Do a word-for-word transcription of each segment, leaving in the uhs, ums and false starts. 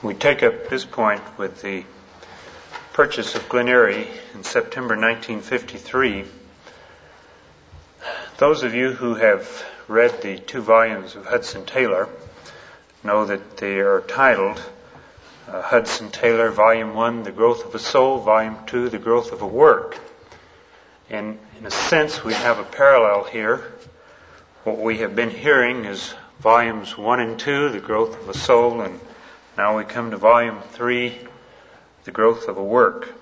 We take up this point with the purchase of Glen Eyrie in September nineteen fifty-three. Those of you who have read the two volumes of Hudson Taylor know that they are titled uh, Hudson Taylor, Volume one, The Growth of a Soul, Volume two, The Growth of a Work. And in a sense, we have a parallel here. What we have been hearing is Volumes one and two, The Growth of a Soul, and now we come to Volume three, The Growth of a Work.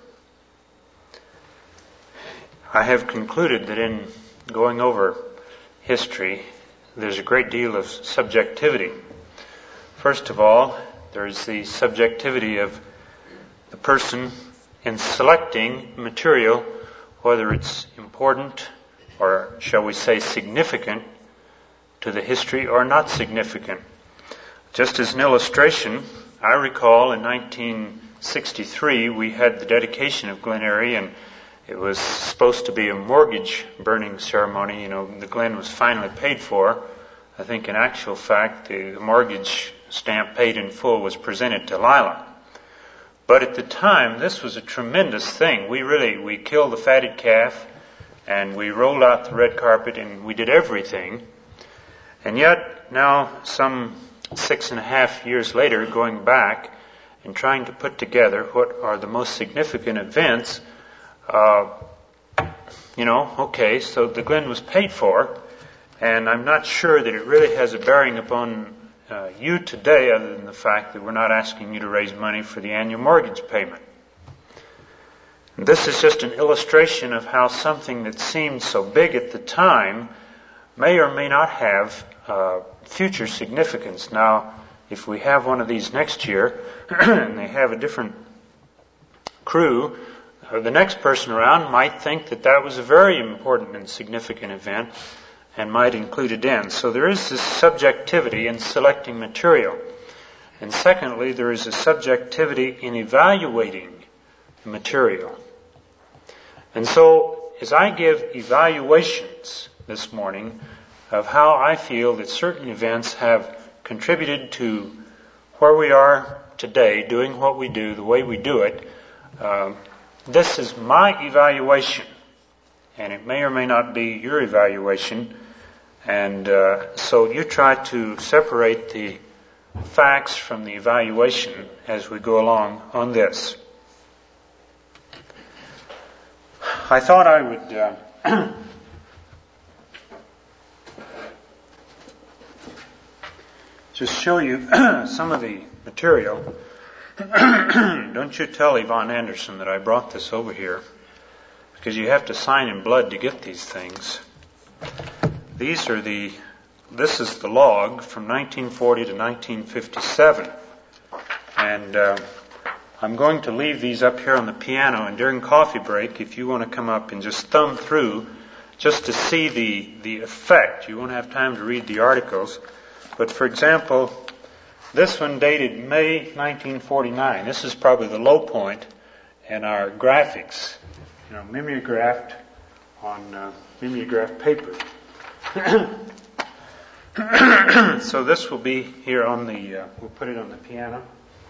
I have concluded that in going over history, there's a great deal of subjectivity. First of all, there's the subjectivity of the person in selecting material, whether it's important or, shall we say, significant to the history or not significant. Just as an illustration, I recall in nineteen sixty-three we had the dedication of Glen Eyrie, and it was supposed to be a mortgage burning ceremony. You know, the Glen was finally paid for. I think in actual fact the mortgage stamp paid in full was presented to Lila. But at the time this was a tremendous thing. We really, we killed the fatted calf and we rolled out the red carpet and we did everything. And yet now some six and a half years later, going back and trying to put together what are the most significant events, uh, you know, okay, so the Glen was paid for, and I'm not sure that it really has a bearing upon uh, you today, other than the fact that we're not asking you to raise money for the annual mortgage payment. And this is just an illustration of how something that seemed so big at the time may or may not have uh, future significance. Now, if we have one of these next year, and they have a different crew, uh, the next person around might think that that was a very important and significant event and might include it in. So there is this subjectivity in selecting material. And secondly, there is a subjectivity in evaluating the material. And so, as I give evaluations this morning of how I feel that certain events have contributed to where we are today, doing what we do, the way we do it, uh, this is my evaluation, and it may or may not be your evaluation. And uh, so you try to separate the facts from the evaluation as we go along on this. I thought I would uh, just show you some of the material. Don't you tell Yvonne Anderson that I brought this over here, because you have to sign in blood to get these things. These are the, this is the log from nineteen forty to nineteen fifty-seven. And uh, I'm going to leave these up here on the piano, and during coffee break, if you want to come up and just thumb through, just to see the, the effect. You won't have time to read the articles. But for example, this one dated May nineteen forty-nine. This is probably the low point in our graphics. You know, mimeographed on uh, mimeographed paper. So this will be here on the, uh, we'll put it on the piano.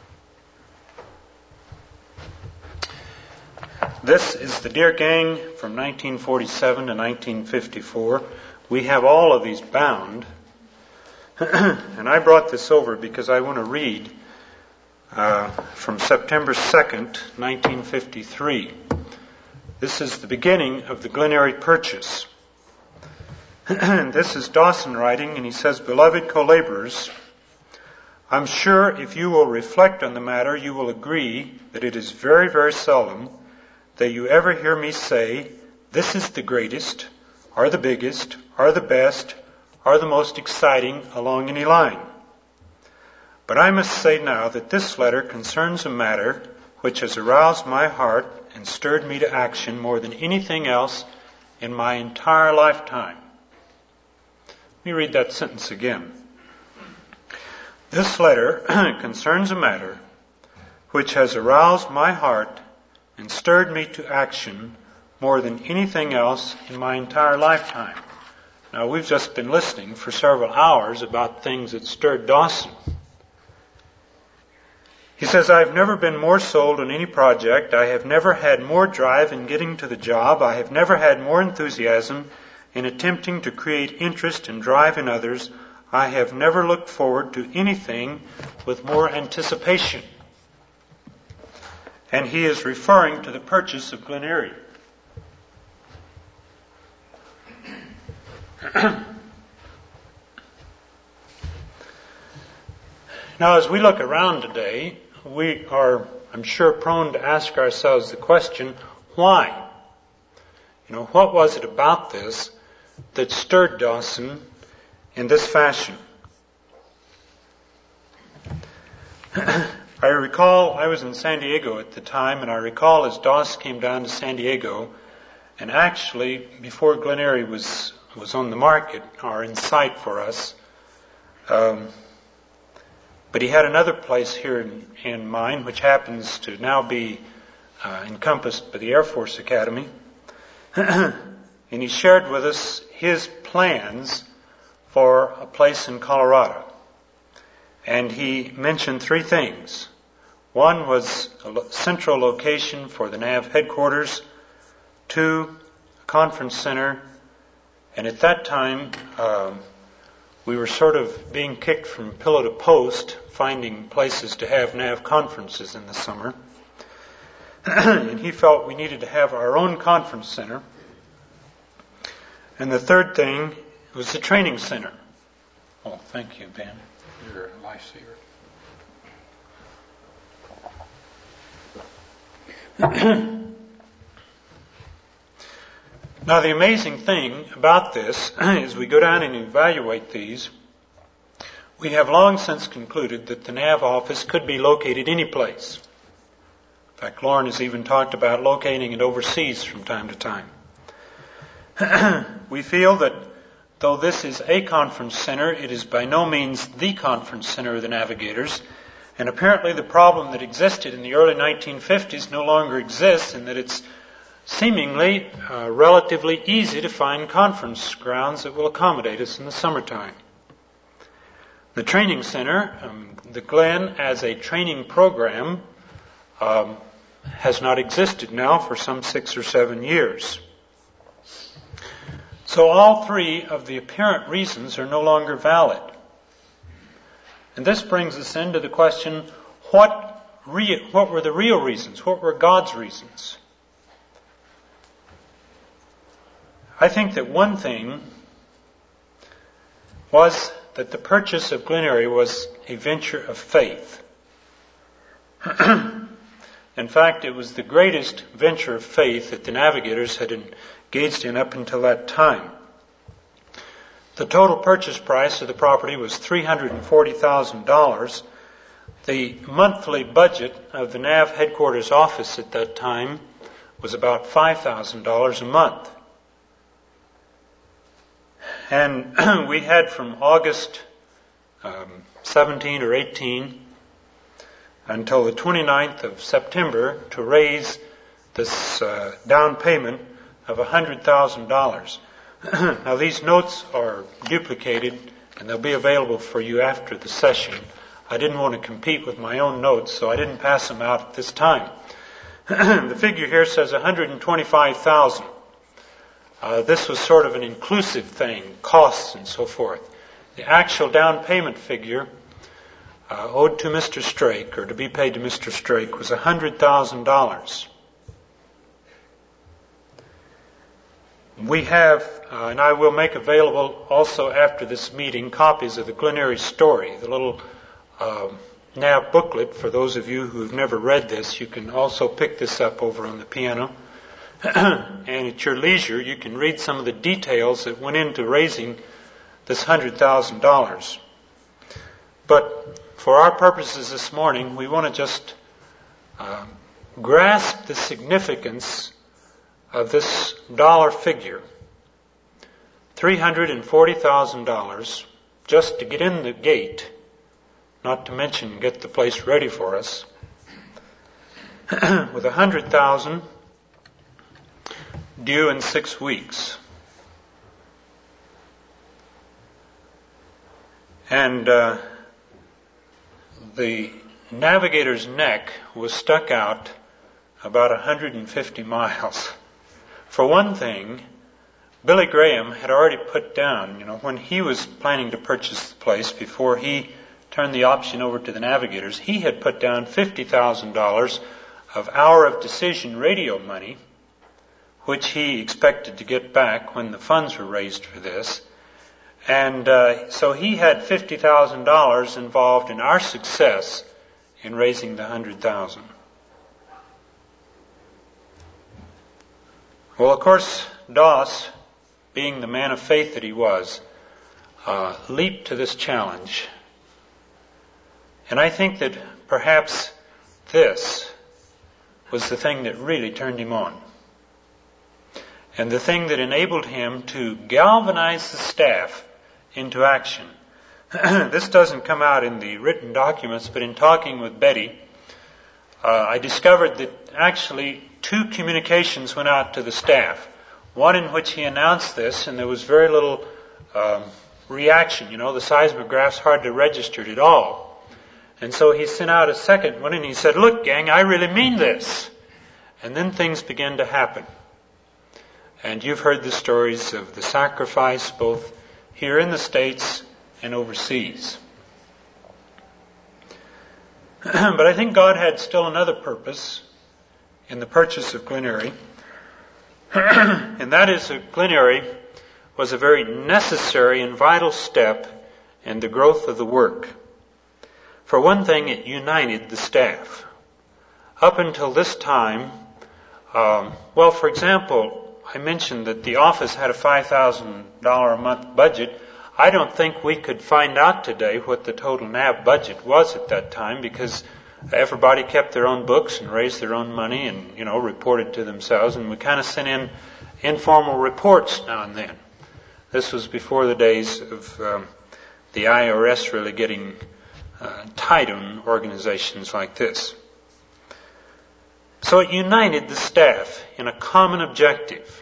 This is the Dear Gang from nineteen forty-seven to nineteen fifty-four. We have all of these bound. And I brought this over because I want to read uh, from September second, nineteen fifty-three. This is the beginning of the Glen Eyrie purchase. This is Dawson writing, and he says, Beloved co-laborers, I'm sure if you will reflect on the matter, you will agree that it is very, very seldom that you ever hear me say, this is the greatest, or the biggest, or the best, or the most exciting along any line. But I must say now that this letter concerns a matter which has aroused my heart and stirred me to action more than anything else in my entire lifetime. Let me read that sentence again. This letter concerns a matter which has aroused my heart and stirred me to action more than anything else in my entire lifetime. Now, we've just been listening for several hours about things that stirred Dawson. He says, I've never been more sold on any project. I have never had more drive in getting to the job. I have never had more enthusiasm in attempting to create interest and drive in others. I have never looked forward to anything with more anticipation. And he is referring to the purchase of Glen Eyrie. Now, as we look around today, we are, I'm sure, prone to ask ourselves the question, why? You know, what was it about this that stirred Dawson in this fashion? I recall, I was in San Diego at the time, and I recall as Doss came down to San Diego, and actually, before Glen Eyrie was, was on the market, or in sight for us, um, but he had another place here in, in mind, which happens to now be uh, encompassed by the Air Force Academy. And he shared with us his plans for a place in Colorado. And he mentioned three things. One was a central location for the N A V headquarters. Two, a conference center. And at that time, um, we were sort of being kicked from pillow to post, finding places to have N A V conferences in the summer. And he felt we needed to have our own conference center. And the third thing was the training center. Oh, thank you, Ben. You're a lifesaver. Now, the amazing thing about this, as we go down and evaluate these, we have long since concluded that the N A V office could be located any place. In fact, Lauren has even talked about locating it overseas from time to time. We feel that though this is a conference center, it is by no means the conference center of the Navigators. And apparently the problem that existed in the early nineteen fifties no longer exists, in that it's seemingly uh, relatively easy to find conference grounds that will accommodate us in the summertime. The training center, um, the Glen as a training program, um, has not existed now for some six or seven years. So all three of the apparent reasons are no longer valid. And this brings us into the question, what, re- what were the real reasons? What were God's reasons? I think that one thing was that the purchase of Glen Eyrie was a venture of faith. In fact, it was the greatest venture of faith that the Navigators had engaged in up until that time. The total purchase price of the property was three hundred forty thousand dollars. The monthly budget of the N A V headquarters office at that time was about five thousand dollars a month. And we had from August um, seventeen or eighteen until the twenty-ninth of September to raise this uh, down payment of one hundred thousand dollars. Now these notes are duplicated and they'll be available for you after the session. I didn't want to compete with my own notes, so I didn't pass them out at this time. The figure here says one hundred twenty-five thousand dollars. Uh, this was sort of an inclusive thing, costs and so forth. The actual down payment figure uh, owed to Mister Strake, or to be paid to Mister Strake, was one hundred thousand dollars. We have, uh, and I will make available also after this meeting, copies of the Glen Eyrie story, the little uh, N A V booklet. For those of you who have never read this, you can also pick this up over on the piano. And at your leisure, you can read some of the details that went into raising this one hundred thousand dollars. But for our purposes this morning, we want to just uh, grasp the significance of this dollar figure, three hundred forty thousand dollars, just to get in the gate, not to mention get the place ready for us, with one hundred thousand dollars due in six weeks. And uh, the Navigator's Neck was stuck out about one hundred fifty miles. For one thing, Billy Graham had already put down, you know, when he was planning to purchase the place, before he turned the option over to the Navigators, he had put down fifty thousand dollars of Hour of Decision radio money, which he expected to get back when the funds were raised for this. And uh, so he had fifty thousand dollars involved in our success in raising the one hundred thousand dollars. Well, of course, Doss, being the man of faith that he was, uh, leaped to this challenge. And I think that perhaps this was the thing that really turned him on. And the thing that enabled him to galvanize the staff into action. This doesn't come out in the written documents, but in talking with Betty, uh, I discovered that actually two communications went out to the staff. One in which he announced this, and there was very little um, reaction. You know, the seismographs hardly registered at all. And so he sent out a second one, and he said, "Look, gang, I really mean this." And then things began to happen. And you've heard the stories of the sacrifice both here in the States and overseas. But I think God had still another purpose in the purchase of Glen Eyrie. And that is that Glen Eyrie was a very necessary and vital step in the growth of the work. For one thing, it united the staff. Up until this time, um, well, for example, I mentioned that the office had a five thousand dollars a month budget. I don't think we could find out today what the total N A B budget was at that time, because everybody kept their own books and raised their own money and, you know, reported to themselves. And we kind of sent in informal reports now and then. This was before the days of um, the I R S really getting uh, tight on organizations like this. So it united the staff in a common objective.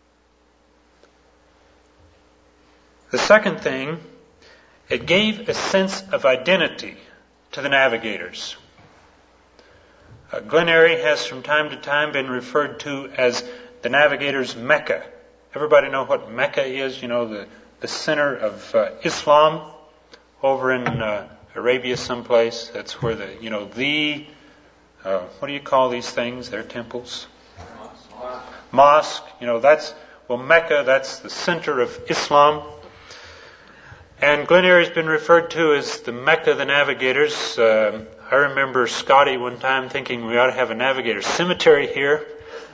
The second thing, it gave a sense of identity to the Navigators. Uh, Glen Eyrie has from time to time been referred to as the Navigators' Mecca. Everybody know what Mecca is? You know, the, the center of uh, Islam over in uh, Arabia someplace. That's where the, you know, the, uh, what do you call these things? They're temples. Mosque. Mosque. You know, that's, well, Mecca, that's the center of Islam. And Glen Eyrie has been referred to as the Mecca of the Navigators. Uh, I remember Scotty one time thinking we ought to have a Navigator cemetery here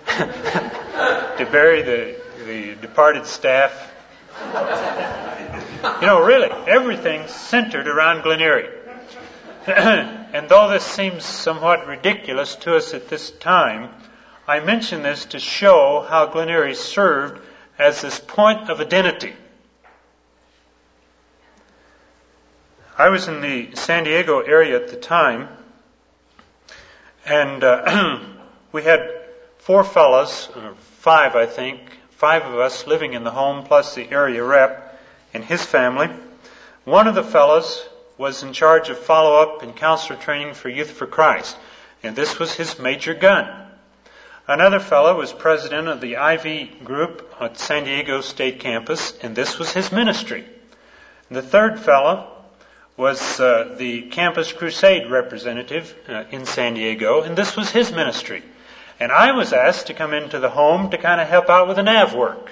to bury the, the departed staff. You know, really, everything's centered around Glen Eyrie. And though this seems somewhat ridiculous to us at this time, I mention this to show how Glen Eyrie served as this point of identity. I was in the San Diego area at the time, and uh, we had four fellows, or five I think, five of us living in the home, plus the area rep and his family. One of the fellows was in charge of follow-up and counselor training for Youth for Christ, and this was his major gun. Another fellow was president of the I V group at San Diego State Campus, and this was his ministry. And the third fellow was uh, the Campus Crusade representative uh, in San Diego, and this was his ministry. And I was asked to come into the home to kind of help out with the Nav work.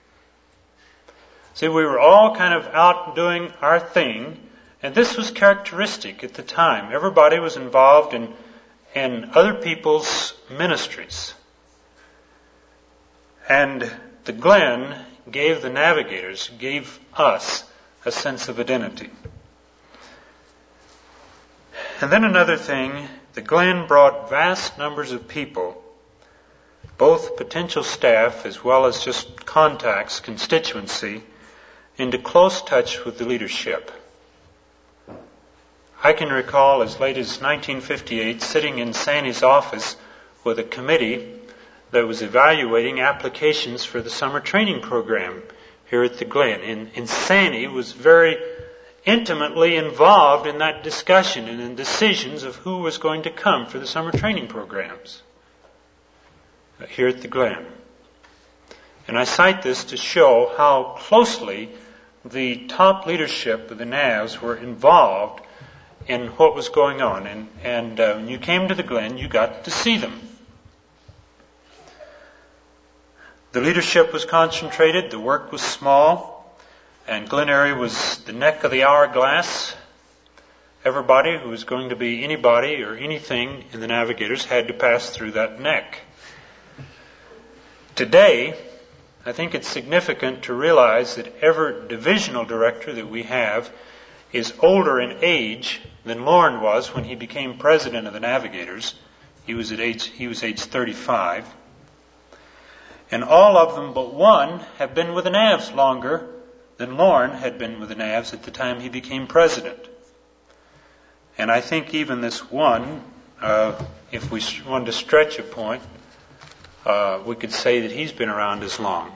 See, we were all kind of out doing our thing, and this was characteristic at the time. Everybody was involved in, in other people's ministries. And the Glen gave the Navigators, gave us a sense of identity. And then another thing, the Glen brought vast numbers of people, both potential staff as well as just contacts, constituency, into close touch with the leadership. I can recall as late as nineteen fifty-eight sitting in Sanny's office with a committee that was evaluating applications for the summer training program here at the Glen. And, and Sanny was very intimately involved in that discussion and in decisions of who was going to come for the summer training programs here at the Glen. And I cite this to show how closely the top leadership of the N A Vs were involved in what was going on. And, and uh, when you came to the Glen, you got to see them. The leadership was concentrated, the work was small, and Glen area was the neck of the hourglass. Everybody who was going to be anybody or anything in the Navigators had to pass through that neck. Today, I think it's significant to realize that every divisional director that we have is older in age than Lorne was when he became president of the Navigators. He was at age he was age thirty-five. And all of them but one have been with the N A Vs longer than Lorne had been with the N A Vs at the time he became president. And I think even this one, uh, if we wanted to stretch a point, uh, we could say that he's been around as long.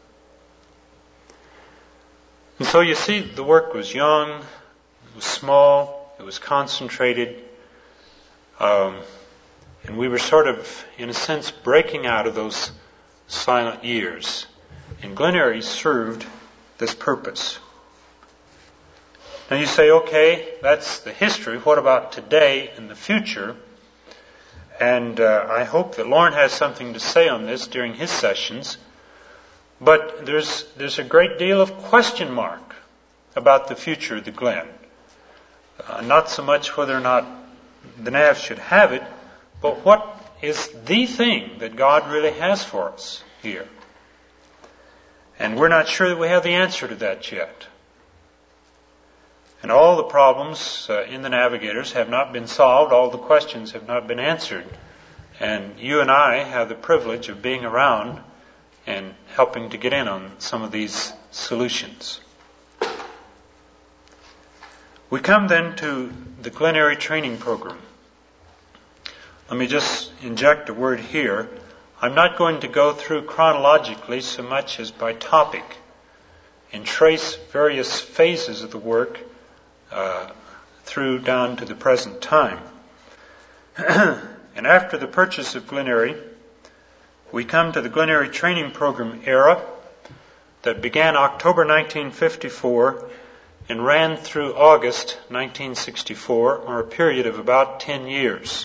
And so you see, the work was young, it was small, it was concentrated, um, and we were sort of, in a sense, breaking out of those silent years. And Glen area served this purpose. Now you say, okay, that's the history. What about today and the future? And uh, I hope that Lorne has something to say on this during his sessions. But there's there's a great deal of question mark about the future of the Glen. Uh, not so much whether or not the N A V should have it, but what is the thing that God really has for us here. And we're not sure that we have the answer to that yet. And all the problems uh, in the Navigators have not been solved. All the questions have not been answered. And you and I have the privilege of being around and helping to get in on some of these solutions. We come then to the Glen area training program. Let me just inject a word here. I'm not going to go through chronologically so much as by topic and trace various phases of the work uh, through down to the present time. And after the purchase of Glen area, we come to the Glen area training program era that began October nineteen fifty-four and ran through August nineteen sixty-four, or a period of about ten years.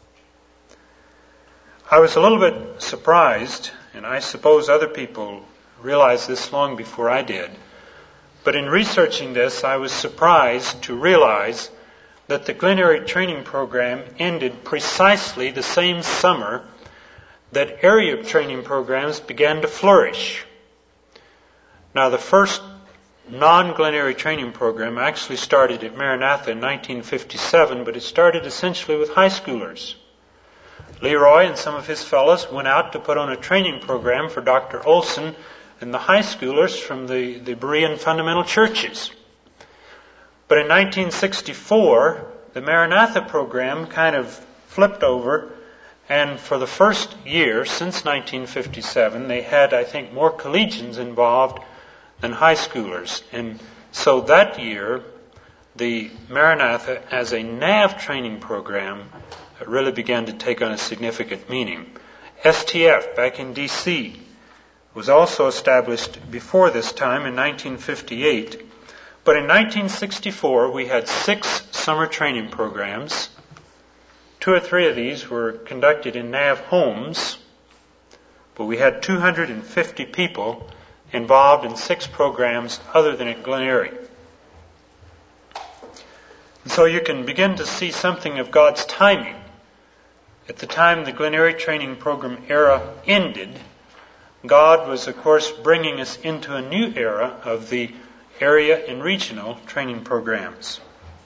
I was a little bit surprised, and I suppose other people realized this long before I did, but in researching this, I was surprised to realize that the Glen area training program ended precisely the same summer that area training programs began to flourish. Now, the first non-Glen area training program actually started at Maranatha in nineteen fifty-seven, but it started essentially with high schoolers. Leroy and some of his fellows went out to put on a training program for Doctor Olson and the high schoolers from the, the Berean fundamental churches. But in nineteen sixty-four, the Maranatha program kind of flipped over, and for the first year since nineteen fifty-seven, they had, I think, more collegians involved than high schoolers. And so that year, the Maranatha as a N A V training program really began to take on a significant meaning. S T F back in D C was also established before this time in nineteen fifty-eight. But in nineteen sixty-four, we had six summer training programs. Two or three of these were conducted in N A V homes, but we had two hundred fifty people involved in six programs other than at Glen area. And so you can begin to see something of God's timing. At the time the Glen area training program era ended, God was, of course, bringing us into a new era of the area and regional training programs.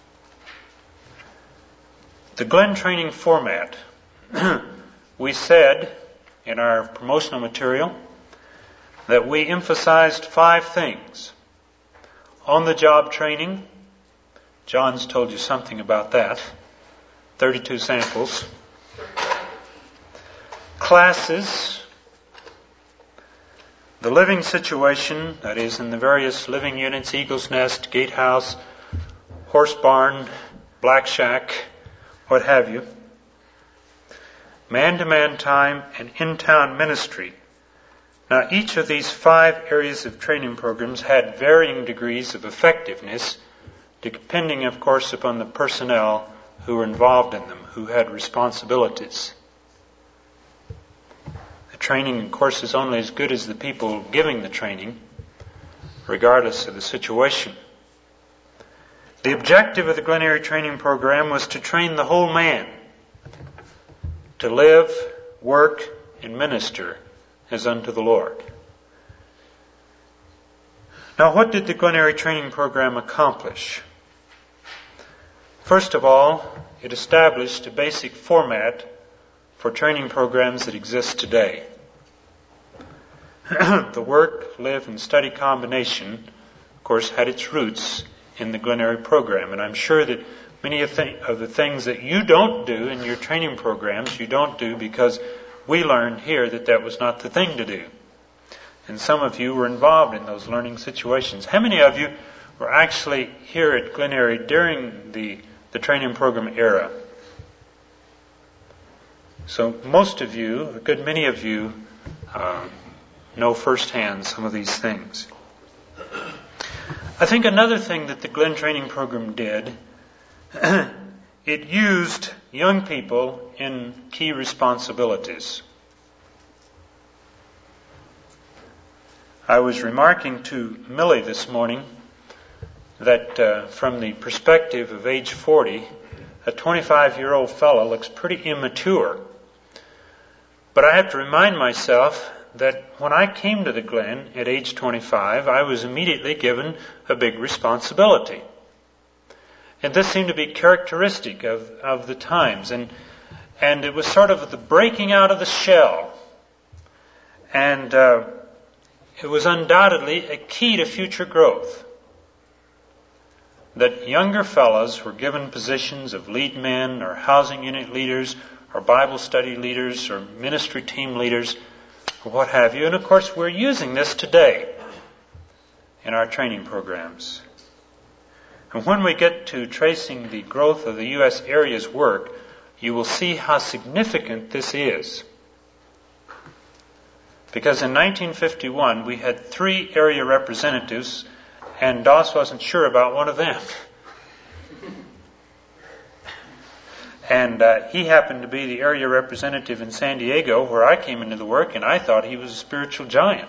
The Glen training format. We said in our promotional material that we emphasized five things. On-the-job training. John's told you something about that. thirty-two samples. Classes. The living situation, that is, in the various living units, Eagle's Nest, Gatehouse, horse barn, black shack, what have you. Man-to-man time and in-town ministry. Now, each of these five areas of training programs had varying degrees of effectiveness, depending, of course, upon the personnel who were involved in them, who had responsibilities. The training, of course, is only as good as the people giving the training, regardless of the situation. The objective of the Glen Eyrie training program was to train the whole man to live, work, and minister as unto the Lord. Now, what did the Glen Eyrie training program accomplish? First of all, it established a basic format for training programs that exist today. The work, live, and study combination, of course, had its roots in the Glen Eyrie program. And I'm sure that many of, th- of the things that you don't do in your training programs, you don't do because we learned here that that was not the thing to do. And some of you were involved in those learning situations. How many of you were actually here at Glen Eyrie during the, the training program era? So most of you, a good many of you, uh, know firsthand some of these things. I think another thing that the Glen training program did, it used young people in key responsibilities. I was remarking to Millie this morning that uh, from the perspective of age forty, a twenty-five-year-old fellow looks pretty immature. But I have to remind myself that when I came to the Glen at age twenty-five, I was immediately given a big responsibility. And this seemed to be characteristic of, of the times. And, and it was sort of the breaking out of the shell. And uh, it was undoubtedly a key to future growth. That younger fellows were given positions of lead men or housing unit leaders or Bible study leaders or ministry team leaders or what have you. And of course we're using this today in our training programs. And when we get to tracing the growth of the U S area's work, you will see how significant this is. Because in nineteen fifty-one, we had three area representatives, and Doss wasn't sure about one of them. And uh, he happened to be the area representative in San Diego, where I came into the work, and I thought he was a spiritual giant.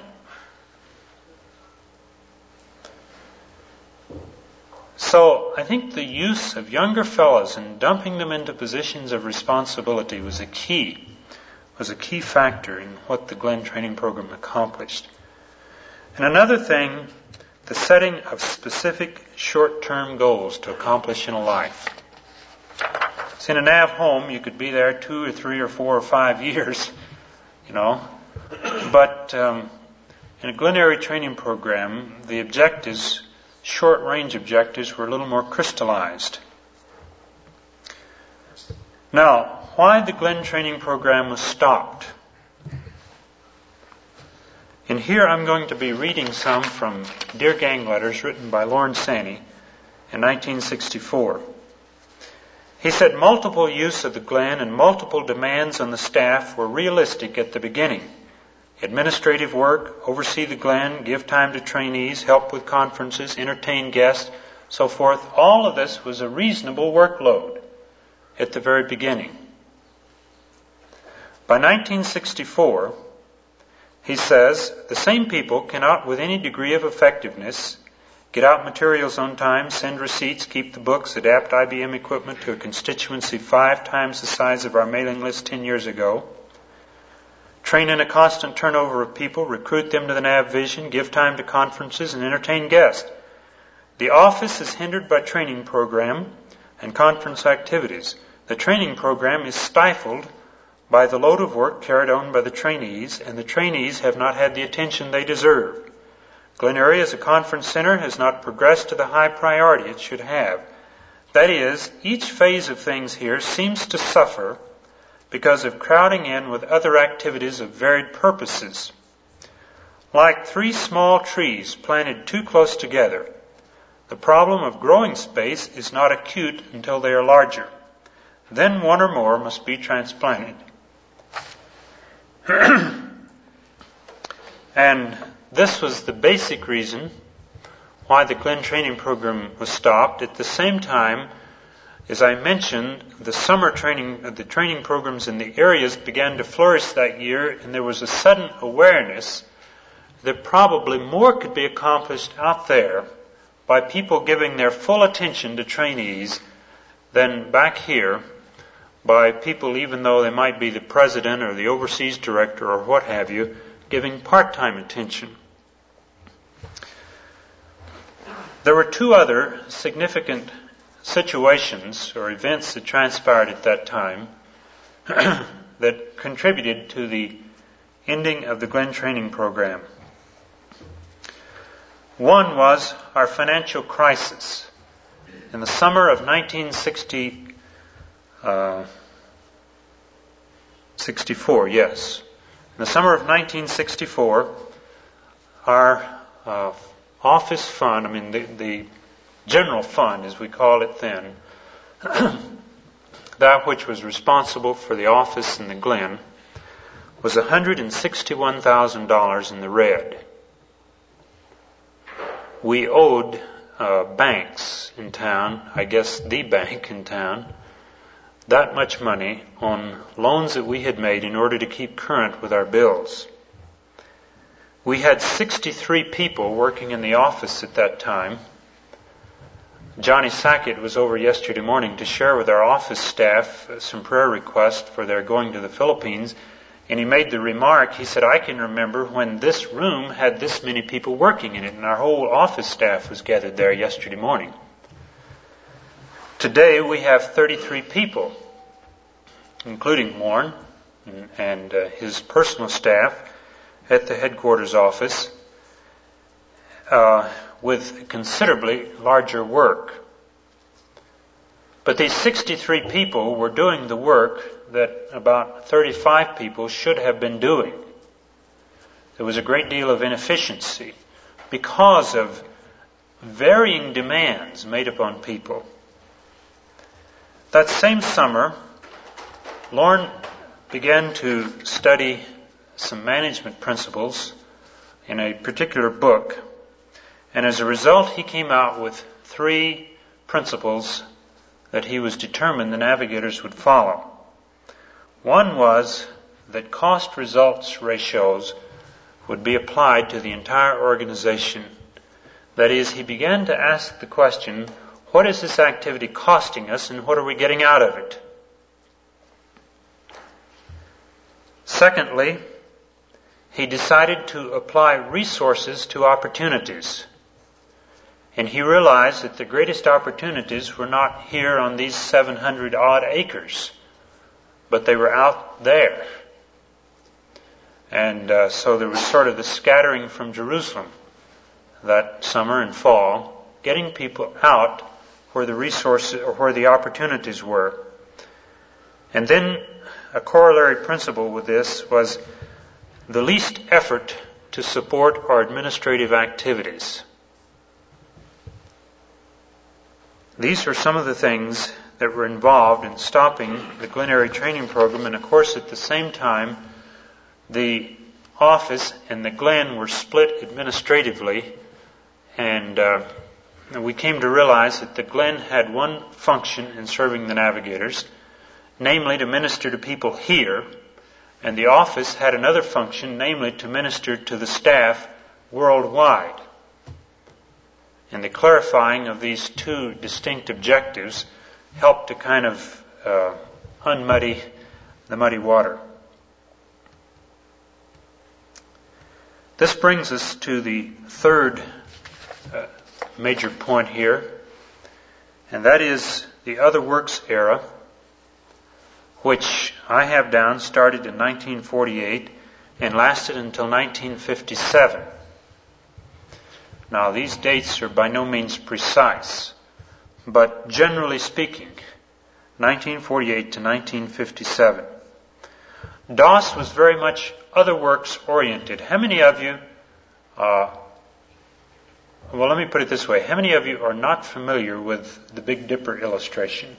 So I think the use of younger fellows and dumping them into positions of responsibility was a key, was a key factor in what the Glen training program accomplished. And another thing, the setting of specific short-term goals to accomplish in a life. So in a N A V home, you could be there two or three or four or five years, you know. But um, in a Glen Eyrie training program, the objectives, short-range objectives, were a little more crystallized. Now, why the Glen training program was stopped? And here I'm going to be reading some from Dear Gang letters written by Lorne Sanny in nineteen sixty-four. He said multiple use of the Glen and multiple demands on the staff were realistic at the beginning. Administrative work, oversee the Glen, give time to trainees, help with conferences, entertain guests, so forth. All of this was a reasonable workload at the very beginning. By nineteen sixty-four, he says, the same people cannot with any degree of effectiveness get out materials on time, send receipts, keep the books, adapt I B M equipment to a constituency five times the size of our mailing list ten years ago, train in a constant turnover of people, recruit them to the N A V vision, give time to conferences, and entertain guests. The office is hindered by training program and conference activities. The training program is stifled by the load of work carried on by the trainees, and the trainees have not had the attention they deserve. Glen Eyrie as a conference center has not progressed to the high priority it should have. That is, each phase of things here seems to suffer because of crowding in with other activities of varied purposes. Like three small trees planted too close together, The problem of growing space is not acute until they are larger. Then one or more must be transplanted. And this was the basic reason why the Glen training program was stopped. At the same time, as I mentioned, the summer training, the training programs in the areas began to flourish that year, and there was a sudden awareness that probably more could be accomplished out there by people giving their full attention to trainees than back here by people, even though they might be the president or the overseas director or what have you, giving part-time attention. There were two other significant situations or events that transpired at that time that contributed to the ending of the Glen training program. One was our financial crisis. In the summer of nineteen sixty, uh, sixty-four, yes. In the summer of nineteen sixty-four, our uh, office fund, I mean the, the general fund as we called it then, that which was responsible for the office in the Glen, was one hundred sixty-one thousand dollars in the red. We owed uh, banks in town, I guess the bank in town, that much money on loans that we had made in order to keep current with our bills. We had sixty-three people working in the office at that time. Johnny Sackett was over yesterday morning to share with our office staff some prayer requests for their going to the Philippines, and he made the remark, he said, I can remember when this room had this many people working in it, and our whole office staff was gathered there yesterday morning. Today we have thirty-three people, including Warren and, and uh, his personal staff at the headquarters office, uh, with considerably larger work. But these sixty-three people were doing the work that about thirty-five people should have been doing. There was a great deal of inefficiency because of varying demands made upon people. That same summer, Lauren began to study some management principles in a particular book, and as a result he came out with three principles that he was determined the navigators would follow. One was that cost results ratios would be applied to the entire organization. That is, he began to ask the question, what is this activity costing us and what are we getting out of it? Secondly, he decided to apply resources to opportunities. And he realized that the greatest opportunities were not here on these seven hundred odd acres, but they were out there. And uh, so there was sort of the scattering from Jerusalem that summer and fall, getting people out where the resources or where the opportunities were. And then a corollary principle with this was the least effort to support our administrative activities. These are some of the things that were involved in stopping the Glen Area Training Program, and of course at the same time the office and the Glen were split administratively, and uh, we came to realize that the Glen had one function in serving the navigators, namely to minister to people here, and the office had another function, namely to minister to the staff worldwide. And the clarifying of these two distinct objectives helped to kind of uh, unmuddy the muddy water. This brings us to the third uh, major point here, and that is the other works era, which I have down started in nineteen forty-eight and lasted until nineteen fifty-seven. Now, these dates are by no means precise, but generally speaking, nineteen forty-eight to nineteen fifty-seven. DOS was very much other works oriented. How many of you uh, Well, let me put it this way. How many of you are not familiar with the Big Dipper illustration?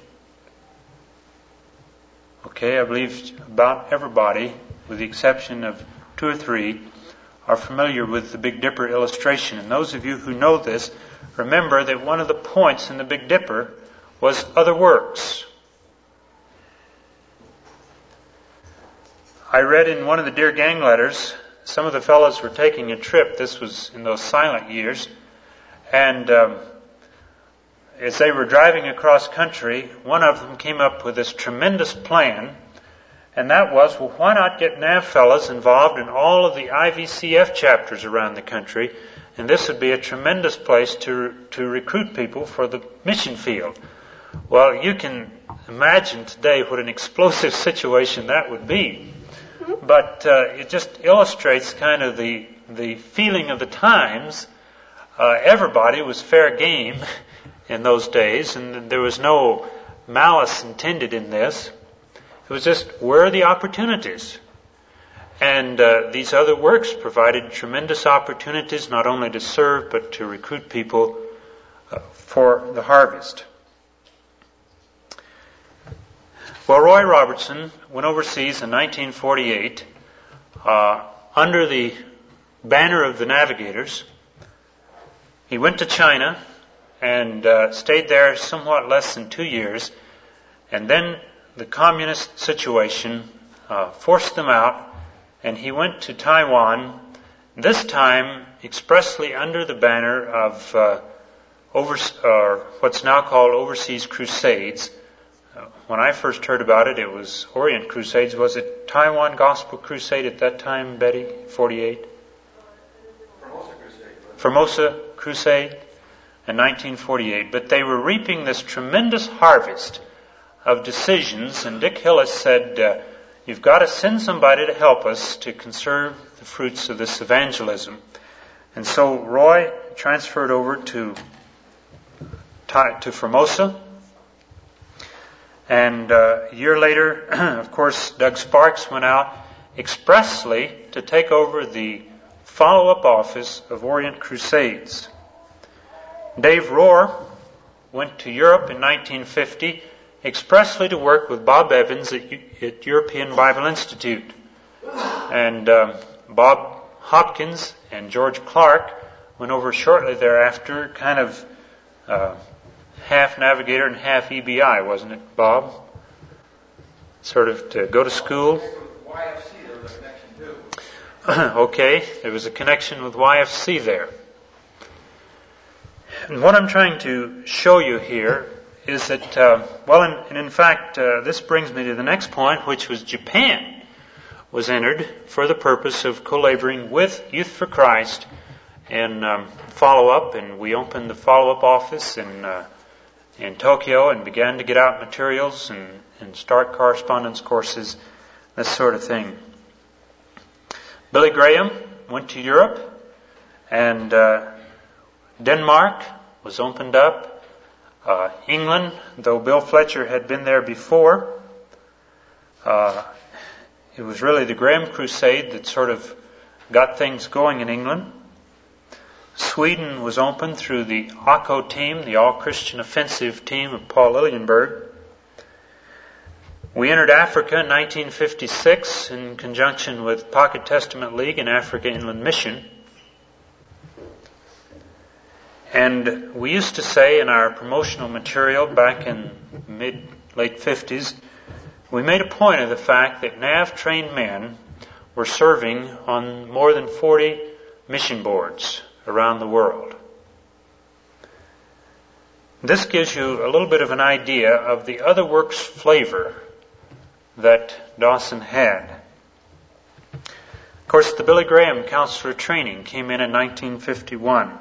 Okay, I believe about everybody, with the exception of two or three, are familiar with the Big Dipper illustration. And those of you who know this, remember that one of the points in the Big Dipper was other works. I read in one of the Dear Gang letters, some of the fellows were taking a trip. This was in those silent years. And um, as they were driving across country, one of them came up with this tremendous plan. And that was, well, why not get N A V fellows involved in all of the I V C F chapters around the country? And this would be a tremendous place to to recruit people for the mission field. Well, you can imagine today what an explosive situation that would be. But uh, it just illustrates kind of the the feeling of the times. Uh, everybody was fair game in those days, and there was no malice intended in this. It was just, where are the opportunities? And uh, these other works provided tremendous opportunities not only to serve, but to recruit people uh, for the harvest. Well, Roy Robertson went overseas in nineteen forty-eight uh, under the banner of the Navigators. He went to China and uh, stayed there somewhat less than two years. And then the communist situation uh, forced them out, and he went to Taiwan, this time expressly under the banner of uh, over, uh, what's now called Overseas Crusades. Uh, when I first heard about it, it was Orient Crusades. Was it Taiwan Gospel Crusade at that time, Betty, forty-eight? Formosa Crusade. Formosa Crusade in nineteen forty-eight. But they were reaping this tremendous harvest of decisions, and Dick Hillis said, uh, you've got to send somebody to help us to conserve the fruits of this evangelism. And so Roy transferred over to to Formosa, and uh, a year later, of course, Doug Sparks went out expressly to take over the follow-up office of Orient Crusades. Dave Rohr went to Europe in nineteen fifty expressly to work with Bob Evans at, at European Bible Institute. And um, Bob Hopkins and George Clark went over shortly thereafter, kind of uh, half Navigator and half E B I, wasn't it, Bob? Sort of to go to school. Y F C, there was a connection too. Okay, there was a connection with Y F C there. And what I'm trying to show you here is that, uh, well, in, and in fact, uh, this brings me to the next point, which was Japan was entered for the purpose of co-laboring with Youth for Christ in um, follow-up, and we opened the follow-up office in uh, in Tokyo and began to get out materials and, and start correspondence courses, this sort of thing. Billy Graham went to Europe, and uh, Denmark was opened up. Uh, England, though Bill Fletcher had been there before, uh, it was really the Graham Crusade that sort of got things going in England. Sweden was opened through the A C O team, the All-Christian Offensive team of Paul Lillienberg. We entered Africa in nineteen fifty-six in conjunction with Pocket Testament League and Africa Inland Mission. And we used to say in our promotional material back in mid, late fifties, we made a point of the fact that N A V trained men were serving on more than forty mission boards around the world. This gives you a little bit of an idea of the other works flavor that Dawson had. Of course, the Billy Graham counselor training came in in nineteen fifty-one.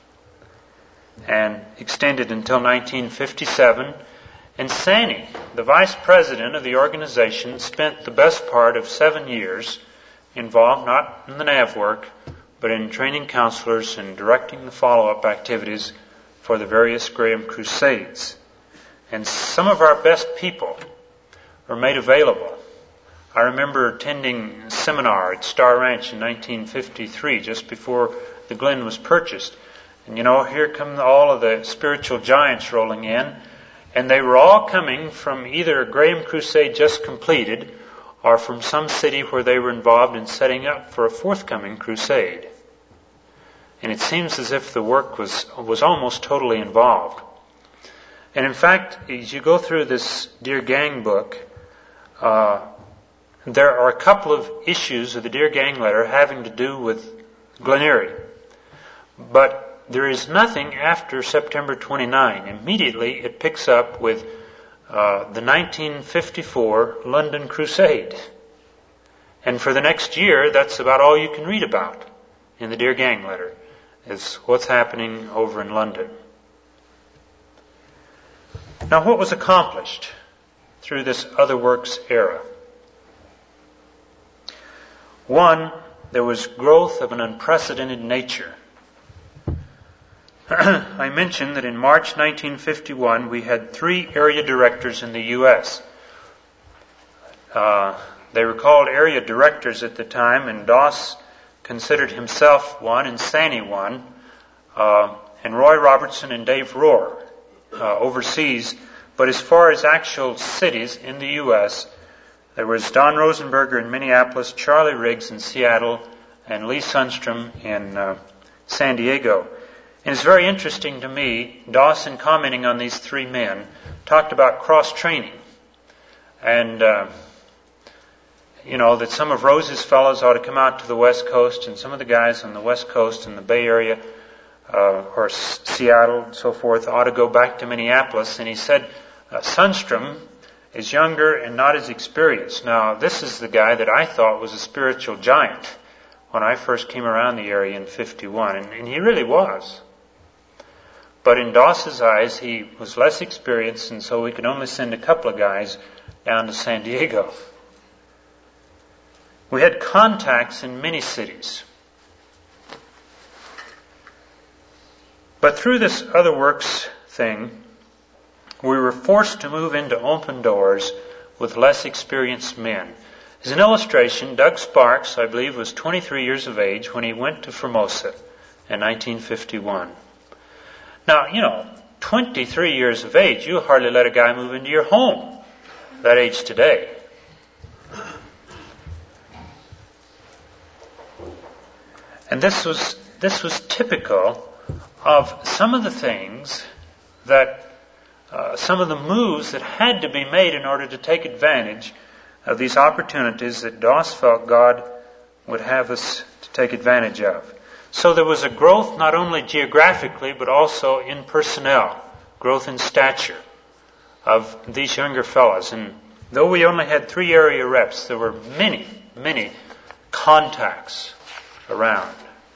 And extended until nineteen fifty-seven. And Sani, the vice president of the organization, spent the best part of seven years involved not in the N A V work, but in training counselors and directing the follow-up activities for the various Graham Crusades. And some of our best people were made available. I remember attending a seminar at Star Ranch in nineteen fifty-three, just before the Glen was purchased. And you know, here come all of the spiritual giants rolling in. And they were all coming from either a Graham crusade just completed or from some city where they were involved in setting up for a forthcoming crusade. And it seems as if the work was was almost totally involved. And in fact, as you go through this Dear Gang book, uh, there are a couple of issues of the Dear Gang letter having to do with Glen Eyrie. But there is nothing after September twenty-ninth. Immediately it picks up with uh, the nineteen fifty-four London Crusade. And for the next year, that's about all you can read about in the Dear Gang letter, is what's happening over in London. Now, what was accomplished through this other works era? One, there was growth of an unprecedented nature. I mentioned that in March nineteen fifty-one, we had three area directors in the U S Uh, they were called area directors at the time, and Doss considered himself one, and Sanny one, uh, and Roy Robertson and Dave Rohr uh, overseas. But as far as actual cities in the U S, there was Don Rosenberger in Minneapolis, Charlie Riggs in Seattle, and Lee Sundstrom in uh, San Diego. And it's very interesting to me, Dawson, commenting on these three men, talked about cross-training. And, uh, you know, that some of Rose's fellows ought to come out to the West Coast, and some of the guys on the West Coast in the Bay Area, uh, or S- Seattle and so forth, ought to go back to Minneapolis. And he said, uh, Sundstrom is younger and not as experienced. Now, this is the guy that I thought was a spiritual giant when I first came around the area in fifty-one, and, and he really was. But in Doss's eyes, he was less experienced, and so we could only send a couple of guys down to San Diego. We had contacts in many cities. But through this other works thing, we were forced to move into open doors with less experienced men. As an illustration, Doug Sparks, I believe, was twenty-three years of age when he went to Formosa in nineteen fifty-one. Now, you know, twenty-three years of age, you hardly let a guy move into your home that age today. And this was this was typical of some of the things that, uh, some of the moves that had to be made in order to take advantage of these opportunities that Doss felt God would have us to take advantage of. So there was a growth not only geographically, but also in personnel, growth in stature of these younger fellows. And though we only had three area reps, there were many, many contacts around.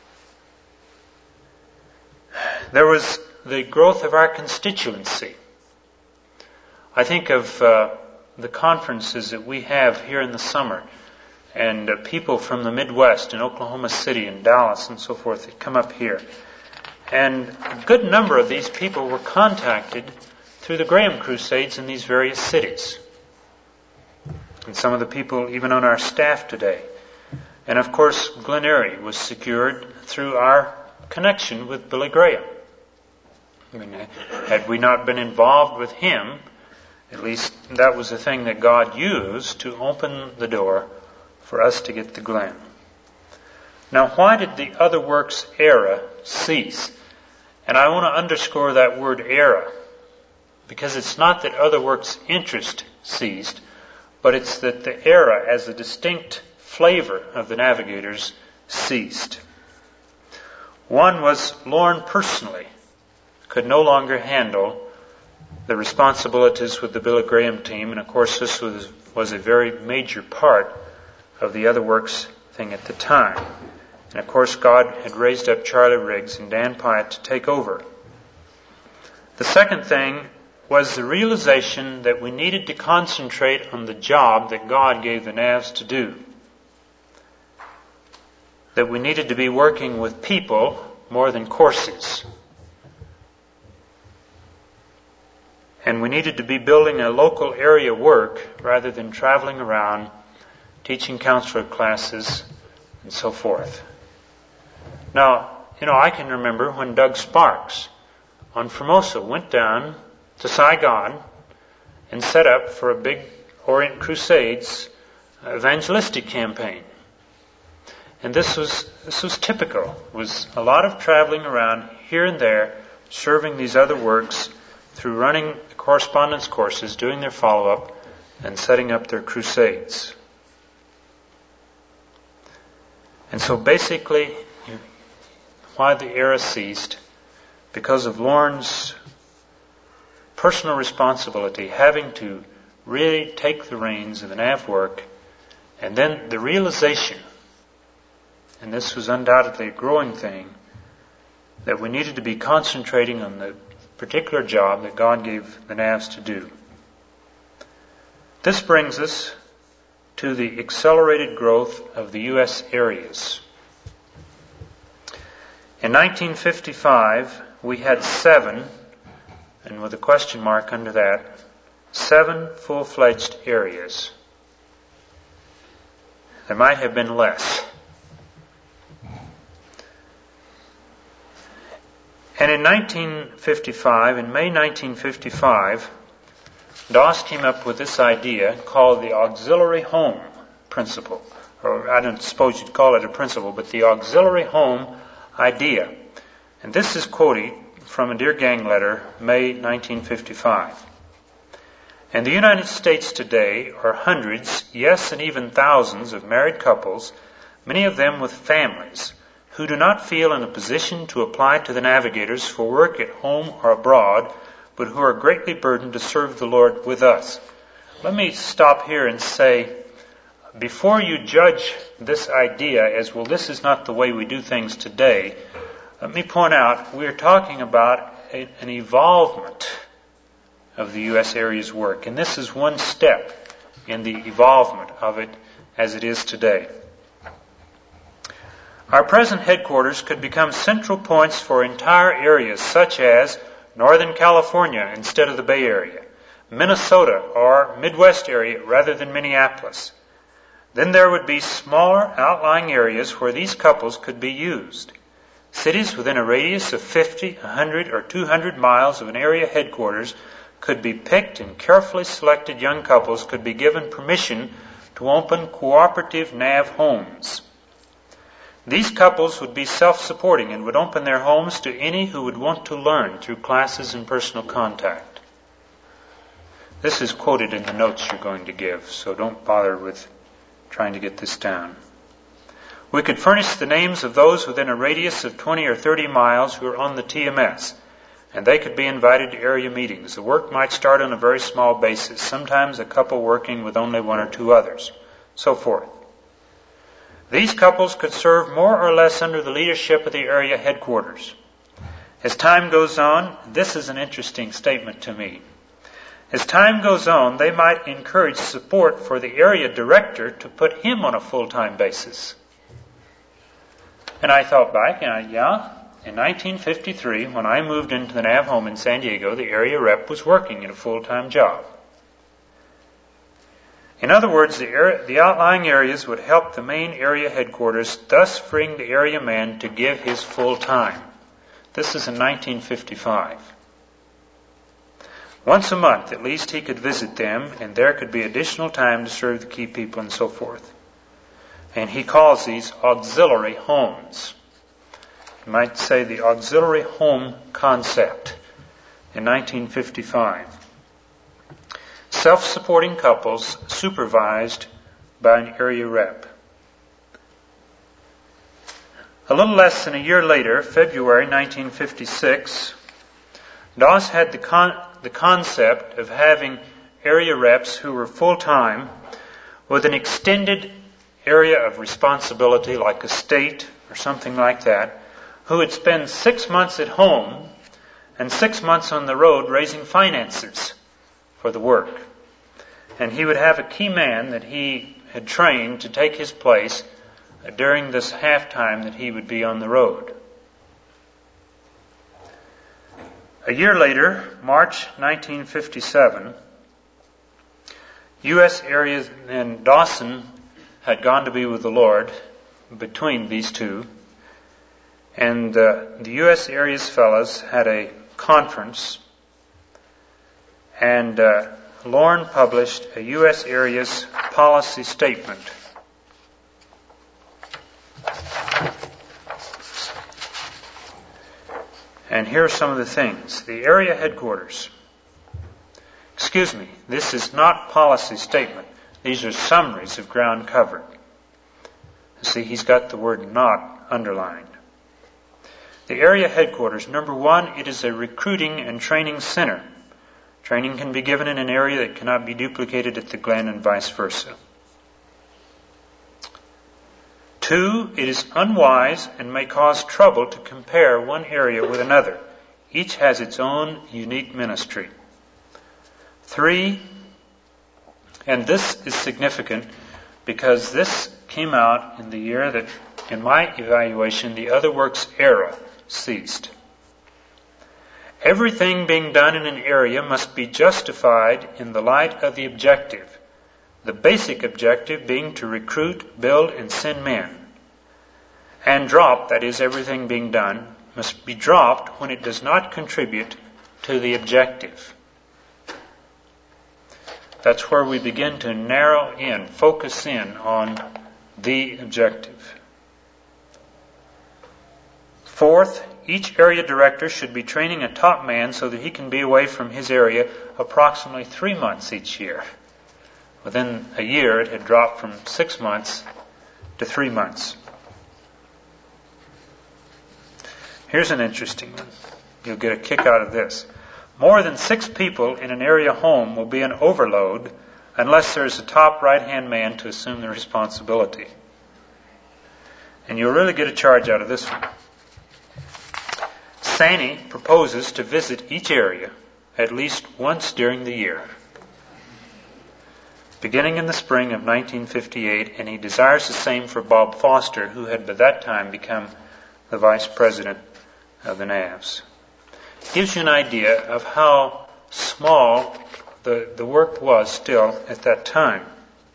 There was the growth of our constituency. I think of uh, the conferences that we have here in the summer, and uh, people from the Midwest in Oklahoma City and Dallas and so forth that come up here. And a good number of these people were contacted through the Graham Crusades in these various cities. And some of the people even on our staff today. And of course, Glen Eyrie was secured through our connection with Billy Graham. I mean, had we not been involved with him, at least that was the thing that God used to open the door for us to get to Glen. Now, why did the other works era cease? And I want to underscore that word era, because it's not that other works interest ceased, but it's that the era as a distinct flavor of the Navigators ceased. One was Lorne personally could no longer handle the responsibilities with the Billy Graham team, and of course this was, was a very major part of the other works thing at the time. And of course God had raised up Charlie Riggs and Dan Pyatt to take over. The second thing was the realization that we needed to concentrate on the job that God gave the Navs to do. That we needed to be working with people more than courses. And we needed to be building a local area work rather than traveling around, teaching counselor classes, and so forth. Now, You know, I can remember when Doug Sparks on Formosa went down to Saigon and set up for a big Orient Crusades evangelistic campaign. And this was this was typical. It was a lot of traveling around here and there, serving these other works through running correspondence courses, doing their follow-up, and setting up their crusades. And so basically, why the era ceased, because of Lorne's personal responsibility, having to really take the reins of the N A V work, and then the realization, and this was undoubtedly a growing thing, that we needed to be concentrating on the particular job that God gave the N A Vs to do. This brings us to the accelerated growth of the U S areas. In nineteen fifty-five, we had seven, and with a question mark under that, seven full-fledged areas. There might have been less. And in nineteen fifty-five, in May nineteen fifty-five, Doss came up with this idea called the auxiliary home principle. Or I don't suppose you'd call it a principle, but the auxiliary home idea. And this is quoted from a Dear Gang letter, May nineteen fifty-five. In the United States today are hundreds, yes, and even thousands of married couples, many of them with families, who do not feel in a position to apply to the navigators for work at home or abroad, but who are greatly burdened to serve the Lord with us. Let me stop here and say, before you judge this idea as, well, this is not the way we do things today, let me point out we're talking about a, an evolvement of the U S area's work. And this is one step in the evolvement of it as it is today. Our present headquarters could become central points for entire areas such as Northern California instead of the Bay Area, Minnesota or Midwest area rather than Minneapolis. Then there would be smaller outlying areas where these couples could be used. Cities within a radius of fifty, one hundred, or two hundred miles of an area headquarters could be picked, and carefully selected young couples could be given permission to open cooperative N A V homes. These couples would be self-supporting and would open their homes to any who would want to learn through classes and personal contact. This is quoted in the notes you're going to give, so don't bother with trying to get this down. We could furnish the names of those within a radius of twenty or thirty miles who are on the T M S, and they could be invited to area meetings. The work might start on a very small basis, sometimes a couple working with only one or two others, so forth. These couples could serve more or less under the leadership of the area headquarters. As time goes on, this is an interesting statement to me. As time goes on, they might encourage support for the area director to put him on a full-time basis. And I thought back, and I, yeah, in nineteen fifty-three, when I moved into the N A V home in San Diego, the area rep was working in a full-time job. In other words, the, area, the outlying areas would help the main area headquarters, thus freeing the area man to give his full time. This is in nineteen fifty-five. Once a month, at least, he could visit them, and there could be additional time to serve the key people and so forth. And he calls these auxiliary homes. You might say the auxiliary home concept in nineteen fifty-five. Self-supporting couples supervised by an area rep. A little less than a year later, February nineteen fifty-six, Doss had the, con- the concept of having area reps who were full-time with an extended area of responsibility like a state or something like that, who would spend six months at home and six months on the road raising finances for the work. And he would have a key man that he had trained to take his place during this half time that he would be on the road. A year later, March nineteen fifty-seven, U S areas, and Dawson had gone to be with the Lord between these two. And uh, the U S Areas fellows had a conference, and uh, Lorne published a U S Areas policy statement. And here are some of the things. The area headquarters. Excuse me, this is not policy statement. These are summaries of ground covered. See, he's got the word "not" underlined. The area headquarters. Number one, it is a recruiting and training center. Training can be given in an area that cannot be duplicated at the Glen and vice versa. Two, it is unwise and may cause trouble to compare one area with another. Each has its own unique ministry. Three, and this is significant because this came out in the year that, in my evaluation, the Other Works era ceased. Everything being done in an area must be justified in the light of the objective. The basic objective being to recruit, build, and send men. And drop, that is, everything being done, must be dropped when it does not contribute to the objective. That's where we begin to narrow in, focus in on the objective. Fourth, each area director should be training a top man so that he can be away from his area approximately three months each year. Within a year, it had dropped from six months to three months. Here's an interesting one. You'll get a kick out of this. More than six people in an area home will be an overload unless there's a top right-hand man to assume the responsibility. And you'll really get a charge out of this one. Saney proposes to visit each area at least once during the year, beginning in the spring of nineteen fifty-eight, and he desires the same for Bob Foster, who had by that time become the vice president of the N A V S. Gives you an idea of how small the, the work was still at that time.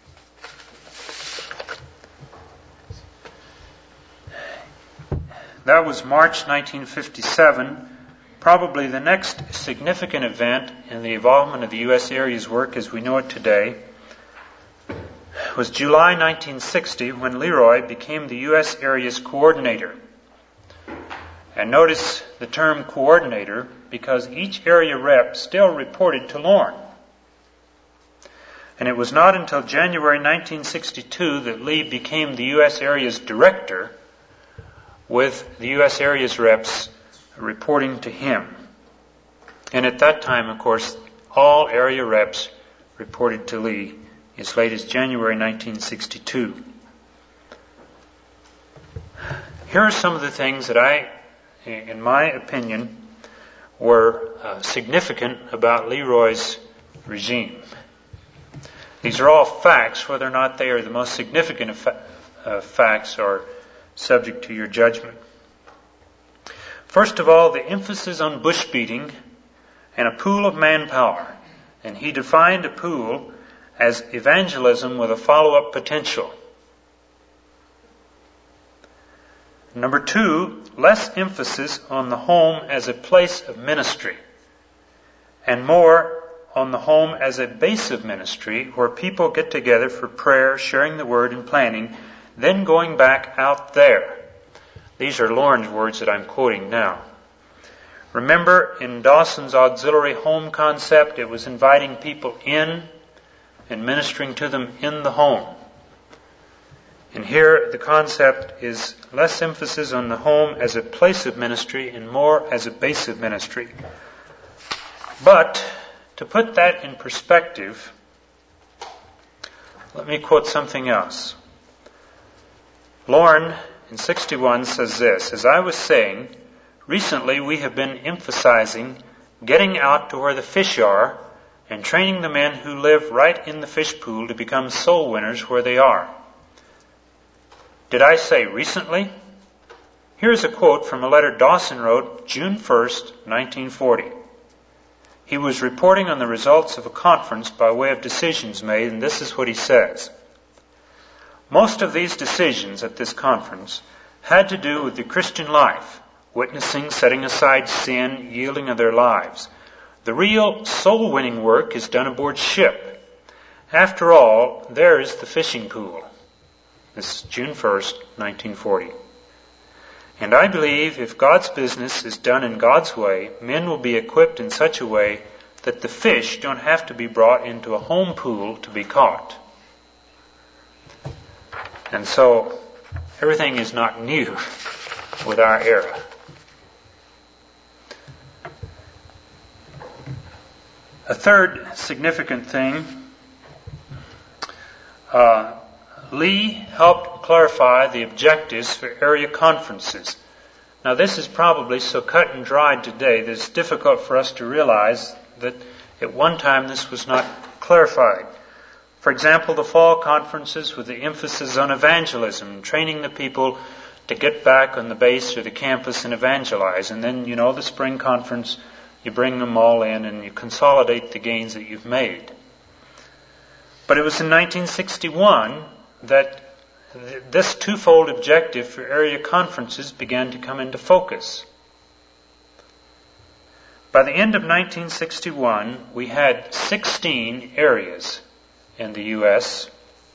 That was March nineteen fifty-seven. Probably the next significant event in the involvement of the U S Areas work as we know it today was July nineteen sixty, when Leroy became the U S Areas coordinator. And notice the term coordinator because each area rep still reported to Lorne. And it was not until January nineteen sixty-two that Lee became the U S Areas director, with the U S Areas reps reporting to him. And at that time, of course, all area reps reported to Lee as late as January nineteen sixty-two. Here are some of the things that I, in my opinion, were uh, significant about Leroy's regime. These are all facts. Whether or not they are the most significant of fa- uh, facts are subject to your judgment. First of all, the emphasis on bush beating and a pool of manpower. And he defined a pool as evangelism with a follow-up potential. Number two, less emphasis on the home as a place of ministry and more on the home as a base of ministry where people get together for prayer, sharing the word and planning, then going back out there. These are Lorne's words that I'm quoting now. Remember, in Dawson's auxiliary home concept, it was inviting people in and ministering to them in the home. And here the concept is less emphasis on the home as a place of ministry and more as a base of ministry. But to put that in perspective, let me quote something else. Lorne in sixty-one says this, as I was saying, recently we have been emphasizing getting out to where the fish are and training the men who live right in the fish pool to become soul winners where they are. Did I say recently? Here's a quote from a letter Dawson wrote June first, nineteen forty. He was reporting on the results of a conference by way of decisions made, and this is what he says. Most of these decisions at this conference had to do with the Christian life, witnessing, setting aside sin, yielding of their lives. The real soul-winning work is done aboard ship. After all, there is the fishing pool. This is June first, nineteen forty. And I believe if God's business is done in God's way, men will be equipped in such a way that the fish don't have to be brought into a home pool to be caught. And so, everything is not new with our era. A third significant thing, uh, Lee helped clarify the objectives for area conferences. Now this is probably so cut and dried today that it's difficult for us to realize that at one time this was not clarified. For example, the fall conferences with the emphasis on evangelism, training the people to get back on the base or the campus and evangelize. And then, you know, the spring conference, you bring them all in and you consolidate the gains that you've made. But it was in nineteen sixty-one that th- this twofold objective for area conferences began to come into focus. By the end of nineteen sixty-one, we had sixteen areas in the U S.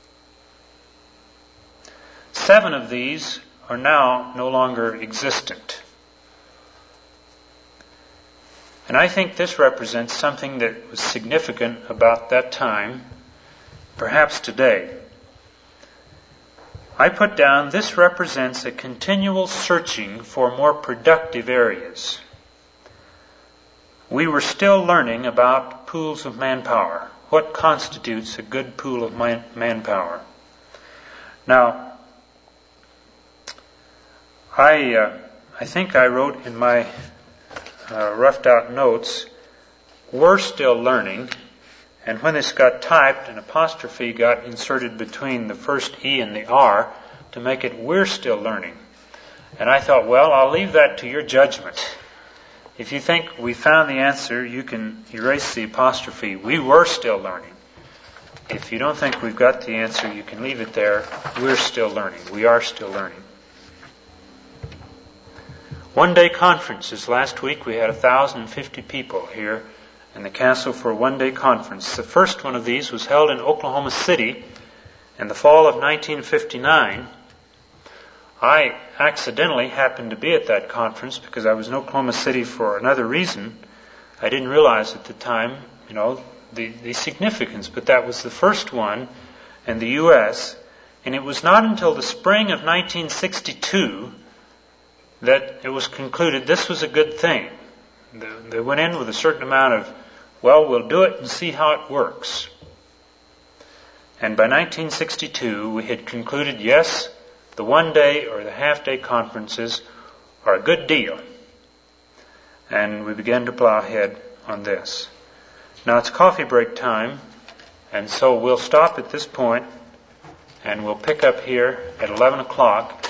Seven of these are now no longer existent. And I think this represents something that was significant about that time, perhaps today. I put down, this represents a continual searching for more productive areas. We were still learning about pools of manpower. What constitutes a good pool of man- manpower? Now, I uh, I think I wrote in my uh, roughed out notes, we're still learning, and when this got typed, an apostrophe got inserted between the first E and the R to make it we're still learning. And I thought, well, I'll leave that to your judgment. If you think we found the answer, you can erase the apostrophe. We were still learning. If you don't think we've got the answer, you can leave it there. We're still learning. We are still learning. One-day conferences. Last week we had one thousand fifty people here in the castle for a one-day conference. The first one of these was held in Oklahoma City in the fall of nineteen fifty-nine. I accidentally happened to be at that conference because I was in Oklahoma City for another reason. I didn't realize at the time, you know, the, the significance, but that was the first one in the U S, and it was not until the spring of nineteen sixty-two that it was concluded this was a good thing. They went in with a certain amount of, well, we'll do it and see how it works. And by nineteen sixty-two, we had concluded, yes, the one-day or the half-day conferences are a good deal. And we began to plow ahead on this. Now it's coffee break time, and so we'll stop at this point, and we'll pick up here at eleven o'clock.